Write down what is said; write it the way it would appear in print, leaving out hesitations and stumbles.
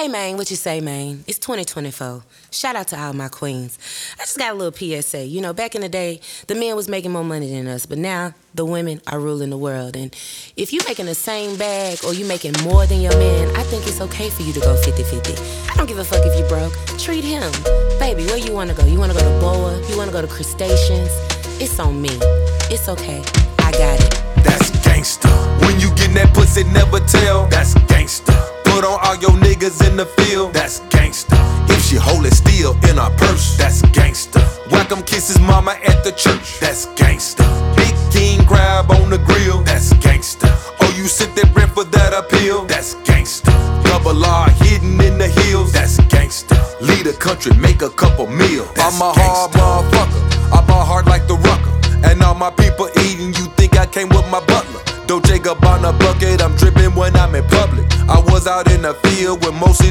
Hey, man, what you say, man? It's 2024. Shout out to all my queens. I just got a little PSA. You know, back in the day, the men was making more money than us, but now the women are ruling the world. And if you making the same bag or you making more than your man, I think it's okay for you to go 50-50. I don't give a fuck if you broke. Treat him. Baby, where you want to go? You want to go to Boa? You want to go to Crustaceans? It's on me. It's okay. I got it. That's gangsta. When you get that pussy, never tell. That's gangsta. Put on all your niggas in the field. That's gangsta. If she hold it still in her purse, that's gangsta. Welcome kisses mama at the church. That's gangsta. Big king crab on the grill. That's gangsta. Oh, you sent that bread for that appeal. That's gangsta. Double R hidden in the hills. That's gangsta. Lead a country, make a couple meals. I'm a hard motherfucker. I ball hard like the rucker. And all my people eating, you think I came with my butler. Don't Jacob on a bucket, I'm dripping when I'm in public. I was out in the field with mostly